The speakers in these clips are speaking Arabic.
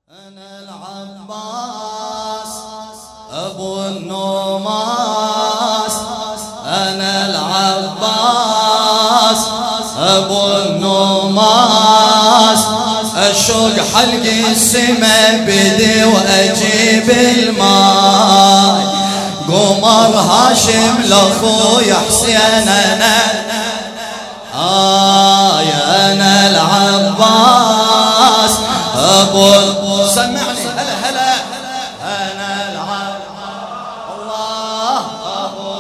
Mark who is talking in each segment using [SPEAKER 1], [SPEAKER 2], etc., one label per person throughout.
[SPEAKER 1] أنا العباس أبو النوماس، أنا العباس أبو النوماس، أشوق حلق السما بدي وأجيب الماي، قمر هاشم لأخوي حسين أنا العباس أبو سمعني هلا هلا أنا العباس الله أبو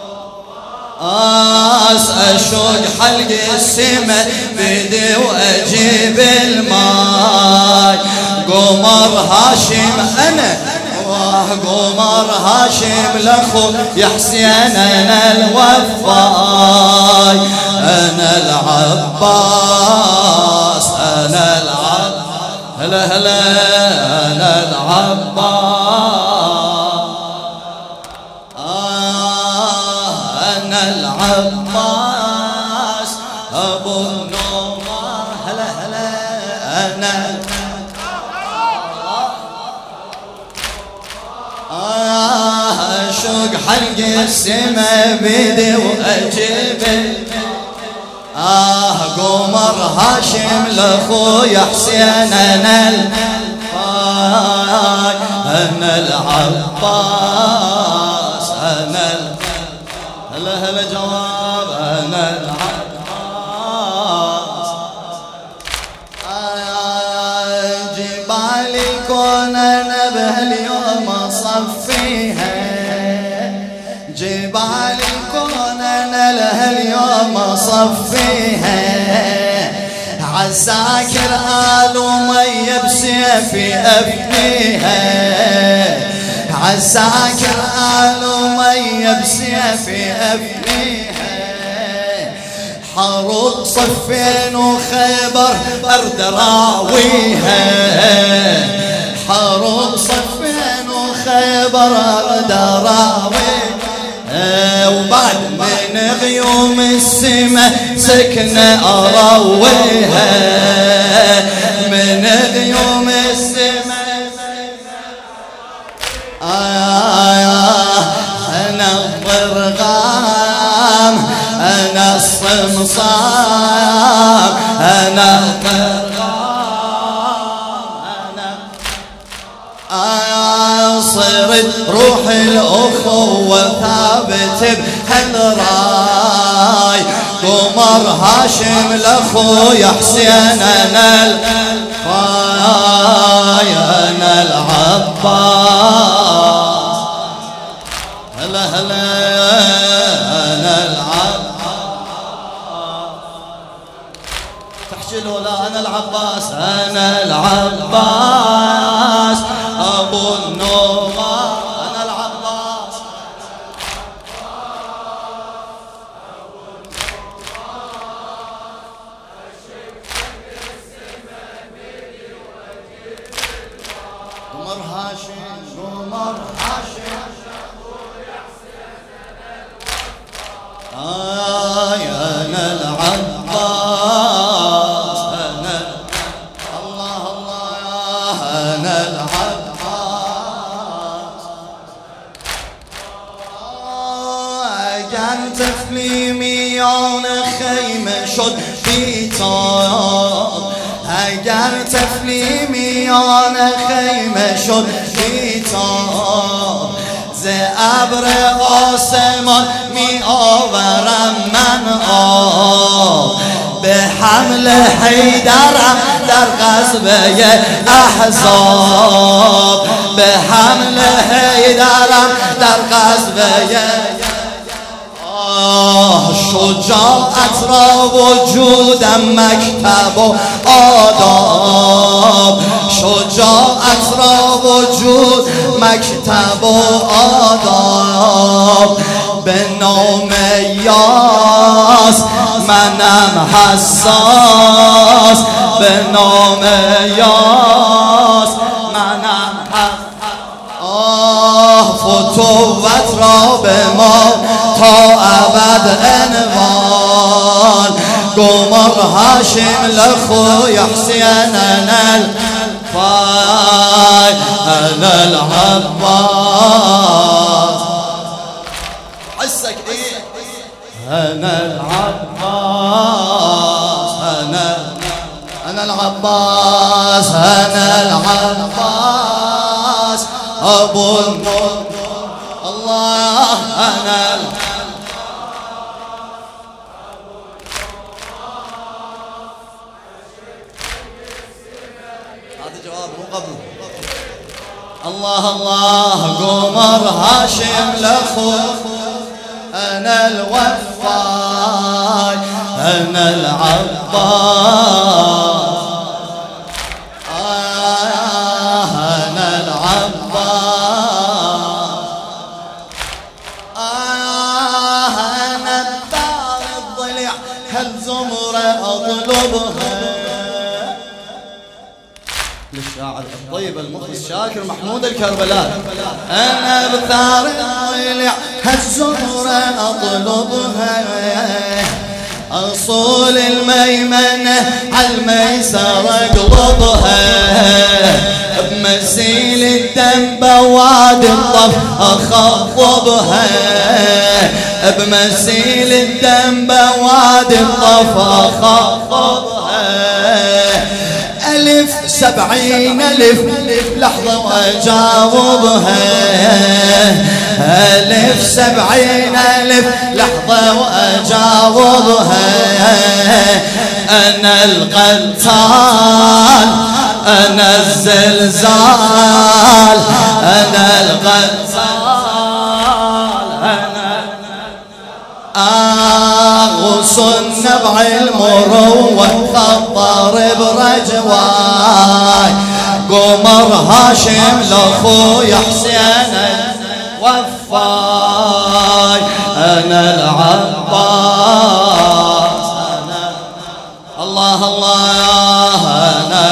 [SPEAKER 1] أشوق حلق السما بدي وأجيب الماي، قمر هاشم أنا قمر هاشم لأخو يا حسين أنا الوفاي، أنا العباس أنا العباس هلا هلا أنا العباس أنا العباس أبو النومار هلا هلا أنا أشوق حلق السما بدي وأجيب قمر هاشم لأخوي حسين أنا العباس أنا هلا هلا جواب أنا العباس جبال الكون أنا بهاليوم أصفيها، جبال الكون أنا لهاليوم أصفيها، عالساكر آل أمية بسيفي أفنيها، عالساكر آل أمية بسيفي أفنيها، حروب صفين وخيبر أرد راويها، حروب صفين وخيبر أرد راويها، وبعد من غيوم السما سكنة أرويها، من غيوم السما أنا الضرغام أنا الصمصام أنا الضرغام أنا صرت روح الأخوة ثابت بهالراي، قمر هاشم لأخوي حسين أنا الفاي أنا العباس هلا هلا أنا العباس تحكي له لا أنا العباس أنا العباس أبو النومار أنا العباس قمر هاشم قمر هاشم أنا العباس أنا الله الله أنا العباس كان طفلي ميون خيمة شد بيتان، اگر طفلی میان خیمه شد بیتاب، ز ابر آسمان می آورم من آب، به حمل حیدرم در غزوه احزاب، به حمل حیدرم در غزوه شجاعت را وجودم مکتب و آداب، شجاعت را وجود مکتب و آداب، به نام یاس منم حساس، به نام یاس منم حساس، فتوت را به ما تا ابد عنوان، قمر هاشم لأخوي حسين الفاي أنا العباس. حسك إيه؟ أنا العباس، أنا العباس، أنا العباس أبو النور الله. أنا هذا جواب مو قبل. الله الله قمر هاشم لأخو أنا الوفاي، أنا العباس، أنا العباس، أنا الدار الضلع هالزمرة أطلبها. للشاعر الطيب المخلص شاكر محمود الكربلاء. أنا بثار الضلع هالزمرة أطلبها، أصول الميمنة عالميسر أقلبها، بمسيل الدم بواد الطف أخضبها، بمسيل الدم بواد الطف أخضبها. 1070 ألف لحظة وأجاوبها، 1070 ألف لحظة وأجاوبها. أنا القتال، أنا الزلزال، أنا القتال، أنا أغص النبع المروة خطر برجواي. قمر هاشم لأخوي حسين وفاي، أنا العباس، أنا الله الله، أنا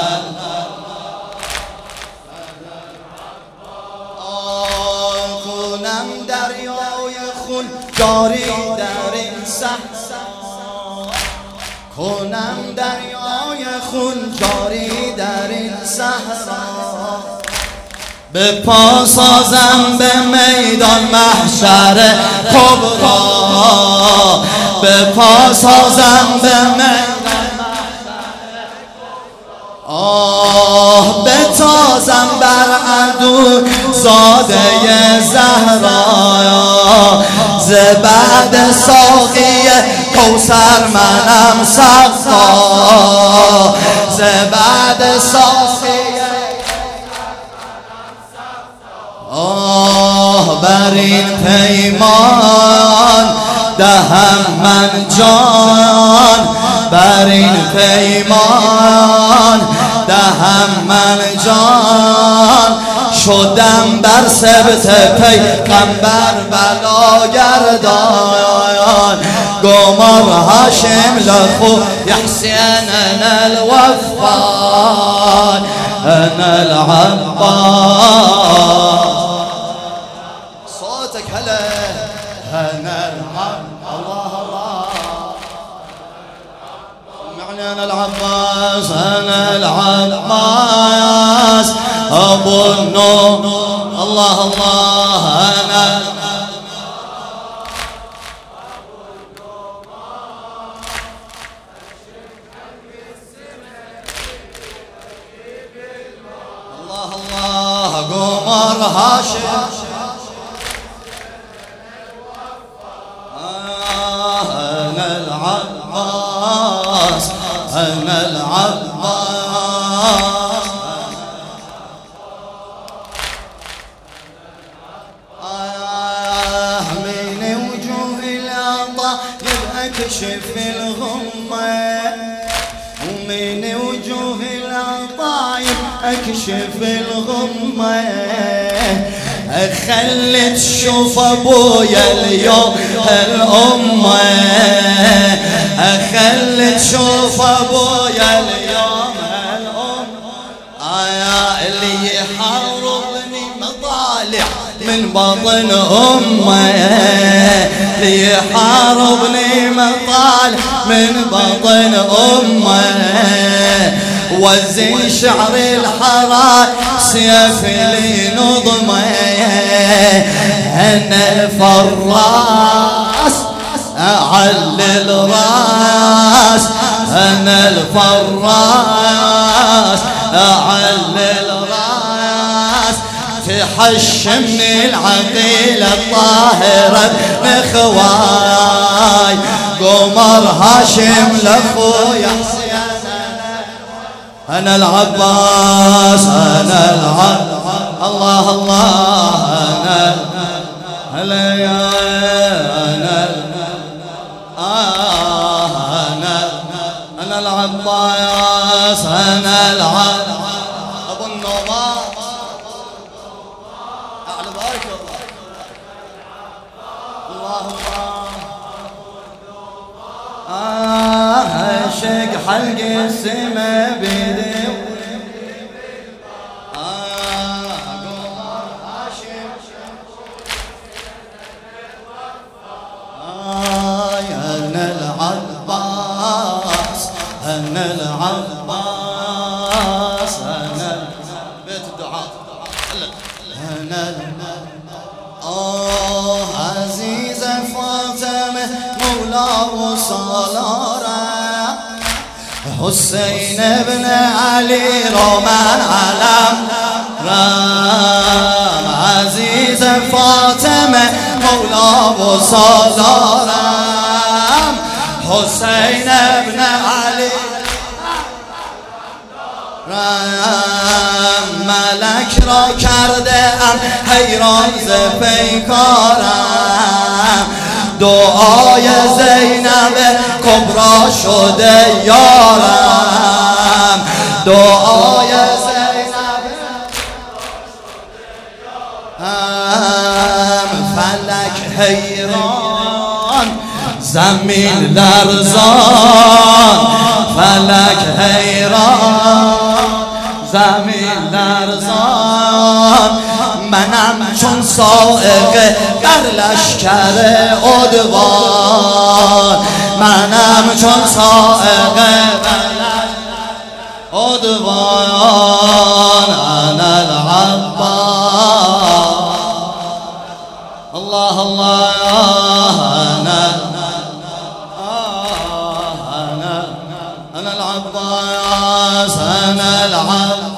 [SPEAKER 1] كونم دريا يخون جاري در صحرا، کنم دریای خون جاری در صحرا. به پا سازم به میدان محشر کبرا، به پا سازم به میدان محشر کبرا. بتازم بر عدو زاده زهرا، زبعد ساقی کوثر منم سقا، زبعد ساقی بر این پیمان دهم من جان، بر این پیمان دهم من جان. شدم بر سبت پیغمبر بلاگردان. قمر هاشم لأخو حسين أنا الوفاء، أنا العباس. صوتك هلا. أنا الله الله معني أنا العباس، أنا العباس أبو النور الله الله. أنا الله الله قمر هاشم أنا العباس، أنا العباس. من وجوه العطايب أكشف الغمة، ومن وجوه العطايب أكشف الغمة. خلي تشوف أبويا اليوم هالأمة، خلي تشوف أبويا اليوم هالأمة. اللي يحاربني مطالع من بطن أمه، اللي يحاربني مطالع من بطن أمه. وزن شعر الحراس سيفي لي نظمه أنا الفراس أعلي الراس أنا الفراس أعلي الراس تحشمني العقيلة الطاهرة بخواي قمر هاشم لأخويا حسين أنا العباس أنا العباس الله الله أنا يا أنا العباس أنا العباس أبو النوبات أعلى بارك الله اللهم شق حلق السما بيدي أنا العباس أنا العباس أنا بيت الدعاء أنا عزيزة فاطمة مولاه صلارة حسين بن علي رومان علم رام عزيزة فاطمة مولاه صلارة حسين بن علي رام ملک را کرده ام حیران ز پیکارم دعای زینب کبرا شده یارم دعای زینب فلک حیران زمین لرزان فلک حیران زمین لرزان منم چون سائقه در لشکر عدوان منم چون سائقه در لشکر عدوان انا العباس الله الله أنا العباس أنا العباس